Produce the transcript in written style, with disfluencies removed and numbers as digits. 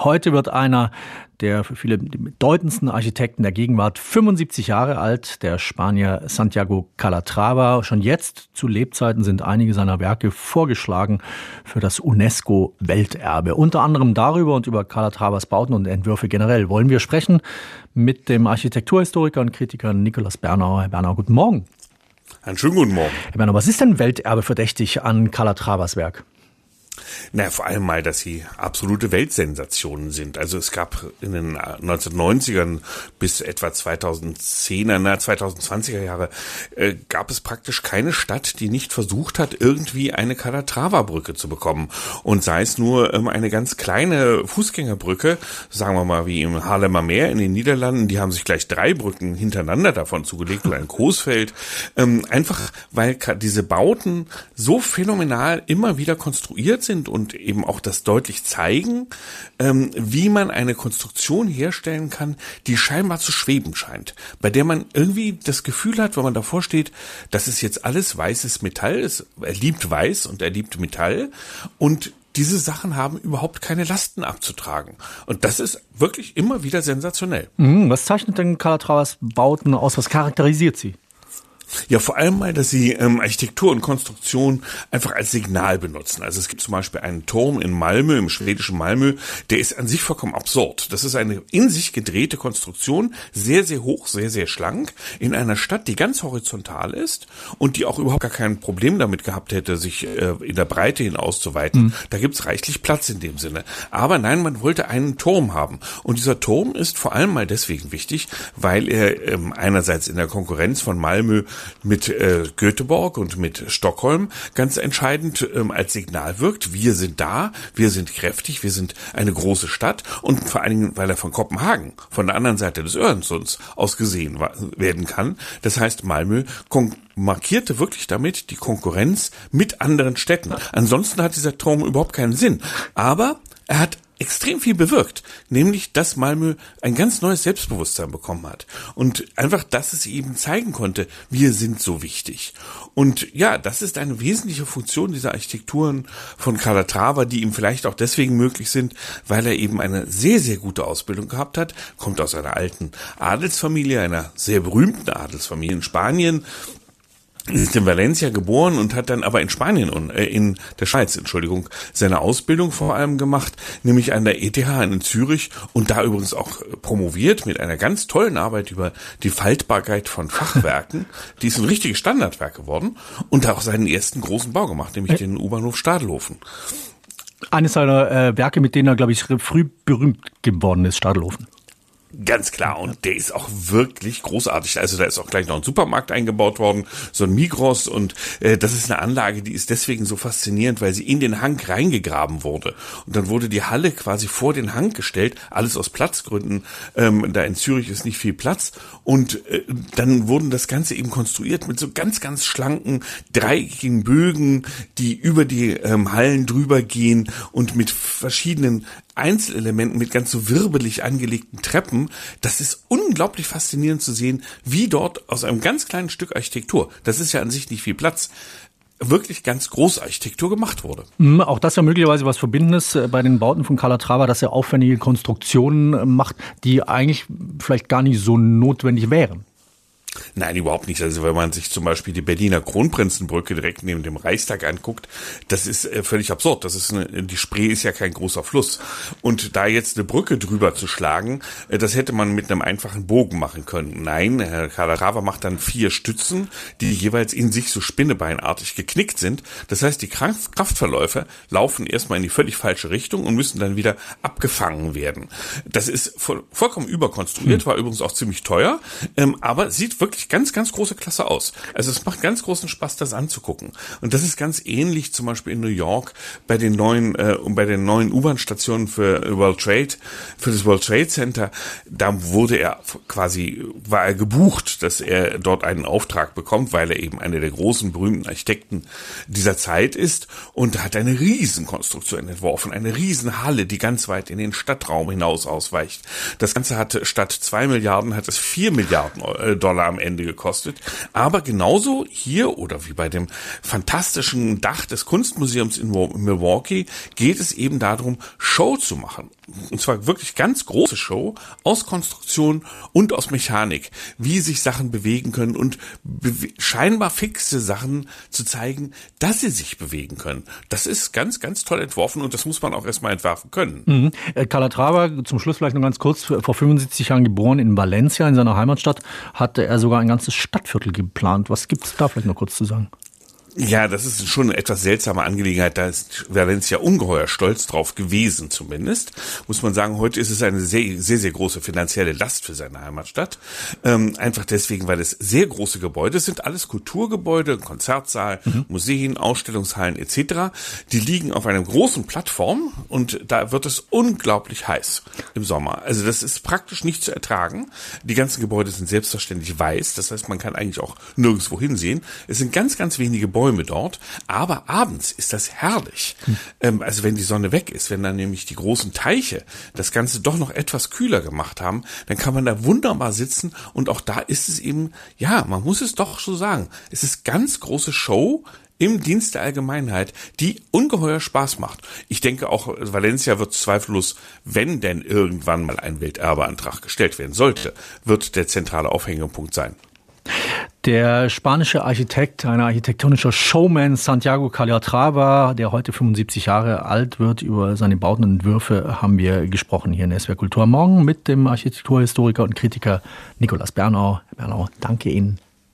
Heute wird einer der für viele bedeutendsten Architekten der Gegenwart 75 Jahre alt, der Spanier Santiago Calatrava. Schon jetzt zu Lebzeiten sind einige seiner Werke vorgeschlagen für das UNESCO-Welterbe. Unter anderem darüber und über Calatravas Bauten und Entwürfe generell wollen wir sprechen mit dem Architekturhistoriker und Kritiker Nikolaus Bernauer. Herr Bernauer, guten Morgen. Einen schönen guten Morgen. Herr Bernauer, was ist denn Welterbe verdächtig an Calatravas Werk? Na, vor allem mal, dass sie absolute Weltsensationen sind. Also es gab in den 1990ern bis etwa 2020er Jahre gab es praktisch keine Stadt, die nicht versucht hat, irgendwie eine Calatrava-Brücke zu bekommen. Und sei es nur eine ganz kleine Fußgängerbrücke, sagen wir mal wie im Haarlemmer Meer in den Niederlanden, die haben sich gleich 3 Brücken hintereinander davon zugelegt oder ein Coesfeld. Einfach, weil diese Bauten so phänomenal immer wieder konstruiert sind und eben auch das deutlich zeigen, wie man eine Konstruktion herstellen kann, die scheinbar zu schweben scheint, bei der man irgendwie das Gefühl hat, wenn man davor steht, das ist jetzt alles weißes Metall, er liebt Weiß und er liebt Metall und diese Sachen haben überhaupt keine Lasten abzutragen. Und das ist wirklich immer wieder sensationell. Was zeichnet denn Calatravas Bauten aus? Was charakterisiert sie? Ja, vor allem mal, dass sie Architektur und Konstruktion einfach als Signal benutzen. Also es gibt zum Beispiel einen Turm in Malmö, im schwedischen Malmö, der ist an sich vollkommen absurd. Das ist eine in sich gedrehte Konstruktion, sehr, sehr hoch, sehr, sehr schlank, in einer Stadt, die ganz horizontal ist und die auch überhaupt gar kein Problem damit gehabt hätte, sich in der Breite hin auszuweiten. Da gibt's reichlich Platz in dem Sinne. Aber nein, man wollte einen Turm haben. Und dieser Turm ist vor allem mal deswegen wichtig, weil er einerseits in der Konkurrenz von Malmö mit Göteborg und mit Stockholm ganz entscheidend als Signal wirkt. Wir sind da, wir sind kräftig, wir sind eine große Stadt und vor allen Dingen, weil er von Kopenhagen, von der anderen Seite des Öresunds aus gesehen werden kann. Das heißt, Malmö markierte wirklich damit die Konkurrenz mit anderen Städten. Ansonsten hat dieser Turm überhaupt keinen Sinn. Aber er hat extrem viel bewirkt, nämlich, dass Malmö ein ganz neues Selbstbewusstsein bekommen hat und einfach, dass es eben zeigen konnte, wir sind so wichtig. Und ja, das ist eine wesentliche Funktion dieser Architekturen von Calatrava, die ihm vielleicht auch deswegen möglich sind, weil er eben eine sehr, sehr gute Ausbildung gehabt hat, kommt aus einer alten Adelsfamilie, einer sehr berühmten Adelsfamilie in Spanien, ist in Valencia geboren und hat dann aber in Spanien und in der Schweiz, seine Ausbildung vor allem gemacht, nämlich an der ETH in Zürich und da übrigens auch promoviert mit einer ganz tollen Arbeit über die Faltbarkeit von Fachwerken. Die ist ein richtiges Standardwerk geworden und da auch seinen ersten großen Bau gemacht, nämlich den U-Bahnhof Stadelhofen. Eines seiner Werke, mit denen er, glaube ich, früh berühmt geworden ist, Stadelhofen. Ganz klar, und der ist auch wirklich großartig. Also da ist auch gleich noch ein Supermarkt eingebaut worden, so ein Migros, und das ist eine Anlage, die ist deswegen so faszinierend, weil sie in den Hang reingegraben wurde. Und dann wurde die Halle quasi vor den Hang gestellt, alles aus Platzgründen. Da in Zürich ist nicht viel Platz. Und dann wurden das Ganze eben konstruiert mit so ganz, ganz schlanken, dreieckigen Bögen, die über die Hallen drüber gehen und mit verschiedenen Einzelelementen, mit ganz so wirbelig angelegten Treppen. Das ist unglaublich faszinierend zu sehen, wie dort aus einem ganz kleinen Stück Architektur, das ist ja an sich nicht viel Platz, wirklich ganz große Architektur gemacht wurde. Auch das ist ja möglicherweise was Verbindendes bei den Bauten von Calatrava, dass er aufwendige Konstruktionen macht, die eigentlich vielleicht gar nicht so notwendig wären. Nein, überhaupt nicht. Also wenn man sich zum Beispiel die Berliner Kronprinzenbrücke direkt neben dem Reichstag anguckt, das ist völlig absurd. Die Spree ist ja kein großer Fluss. Und da jetzt eine Brücke drüber zu schlagen, das hätte man mit einem einfachen Bogen machen können. Nein, Herr Calatrava macht dann 4 Stützen, die jeweils in sich so spinnebeinartig geknickt sind. Das heißt, die Kraftverläufe laufen erstmal in die völlig falsche Richtung und müssen dann wieder abgefangen werden. Das ist vollkommen überkonstruiert, war übrigens auch ziemlich teuer, aber sieht wirklich ganz, ganz große Klasse aus. Also es macht ganz großen Spaß, das anzugucken. Und das ist ganz ähnlich zum Beispiel in New York bei den neuen U-Bahn-Stationen für das World Trade Center. Da war er gebucht, dass er dort einen Auftrag bekommt, weil er eben einer der großen, berühmten Architekten dieser Zeit ist und hat eine Riesenkonstruktion entworfen, eine Riesenhalle, die ganz weit in den Stadtraum hinaus ausweicht. Das Ganze hat statt 2 Milliarden, hat es 4 Milliarden Dollar am Ende gekostet. Aber genauso hier oder wie bei dem fantastischen Dach des Kunstmuseums in Milwaukee geht es eben darum, Show zu machen. und zwar wirklich ganz große Show aus Konstruktion und aus Mechanik, wie sich Sachen bewegen können und scheinbar fixe Sachen zu zeigen, dass sie sich bewegen können. Das ist ganz, ganz toll entworfen und das muss man auch erstmal entwerfen können. Calatrava, zum Schluss vielleicht noch ganz kurz, vor 75 Jahren geboren in Valencia, in seiner Heimatstadt, hatte er sogar ein ganzes Stadtviertel geplant. Was gibt es da vielleicht noch kurz zu sagen? Ja, das ist schon eine etwas seltsame Angelegenheit. Da ist Valencia ungeheuer stolz drauf gewesen, zumindest. Muss man sagen, heute ist es eine sehr, sehr, sehr große finanzielle Last für seine Heimatstadt. Einfach deswegen, weil es sehr große Gebäude sind. Alles Kulturgebäude, Konzertsaal, Museen, Ausstellungshallen etc. Die liegen auf einer großen Plattform und da wird es unglaublich heiß im Sommer. Also das ist praktisch nicht zu ertragen. Die ganzen Gebäude sind selbstverständlich weiß. Das heißt, man kann eigentlich auch nirgendwo hinsehen. Es sind ganz, ganz wenige Bäume dort, aber abends ist das herrlich. Also wenn die Sonne weg ist, wenn dann nämlich die großen Teiche das Ganze doch noch etwas kühler gemacht haben, dann kann man da wunderbar sitzen und auch da ist es eben, ja, man muss es doch so sagen, es ist ganz große Show im Dienst der Allgemeinheit, die ungeheuer Spaß macht. Ich denke auch, Valencia wird zweifellos, wenn denn irgendwann mal ein Welterbeantrag gestellt werden sollte, wird der zentrale Aufhängepunkt sein. Der spanische Architekt, ein architektonischer Showman, Santiago Calatrava, der heute 75 Jahre alt wird, über seine Bauten und Entwürfe haben wir gesprochen hier in SWR Kultur. Morgen mit dem Architekturhistoriker und Kritiker Nikolaus Bernau. Herr Bernau, danke Ihnen.